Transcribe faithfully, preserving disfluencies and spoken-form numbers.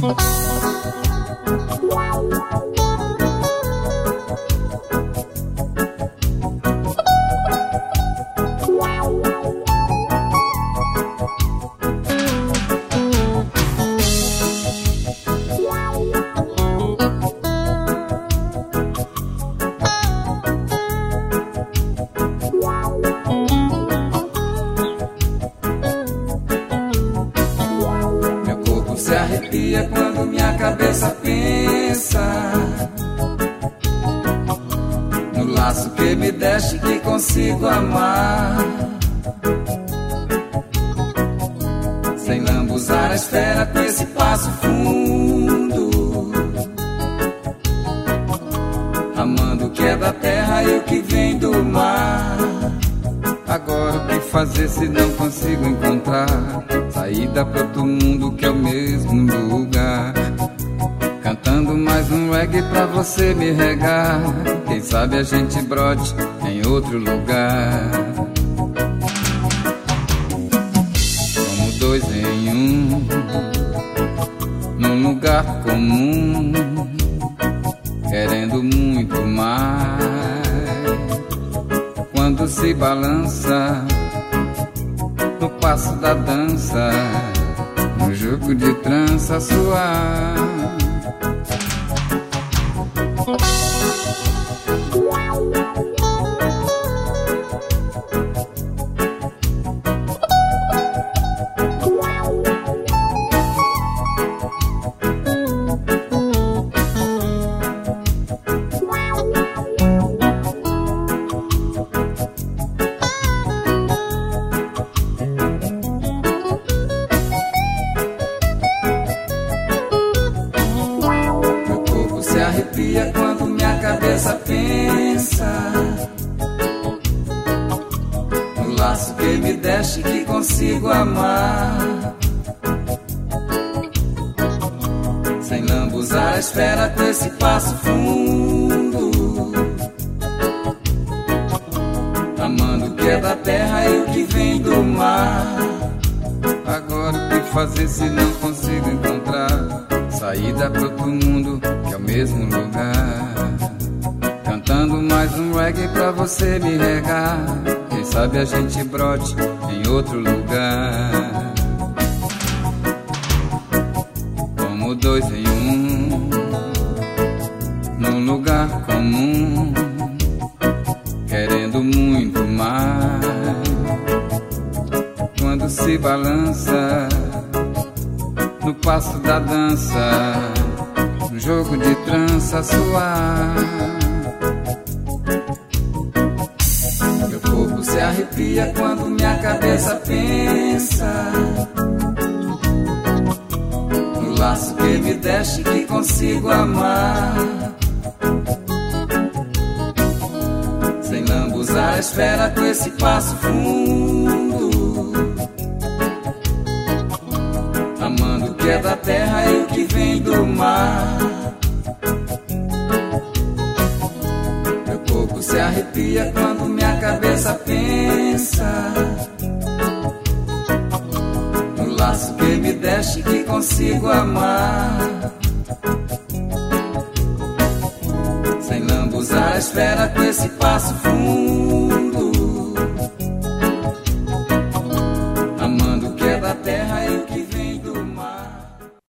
Se arrepia quando minha cabeça pensa no laço que me deste, que consigo amar sem lambuzar a espera com esse passo fundo, amando o que é da terra e o que vem do mar. Agora o que fazer se não consigo encontrar saída para outro mundo que é o mesmo lugar? Cantando mais um reggae pra você me regar. Quem sabe a gente brote em outro lugar. Como dois em um, num lugar comum, querendo muito mais. Quando se balança no passo da dança, no jogo de trança suar. Se arrepia quando minha cabeça pensa no laço que me deste, que consigo amar sem lambuzar a espera com esse passo fundo, amando o que é da terra e o que vem do mar. Agora o que fazer se não consigo encontrar saída para outro mundo que é o mesmo lugar? Cantando mais um reggae pra você me regar. Quem sabe a gente brote em outro lugar. Como dois em um, num lugar comum, querendo muito mais. Quando se balança no passo da dança, no jogo de trança suar. Meu corpo se arrepia quando minha cabeça pensa no laço que me deste, que consigo amar sem lambuzar a espera com esse passo fundo, amando o que é da terra e o que vem do mar. Meu corpo se arrepia quando minha cabeça pensa no laço que me deste, que consigo amar sem lambuzar a espera com esse passo fundo,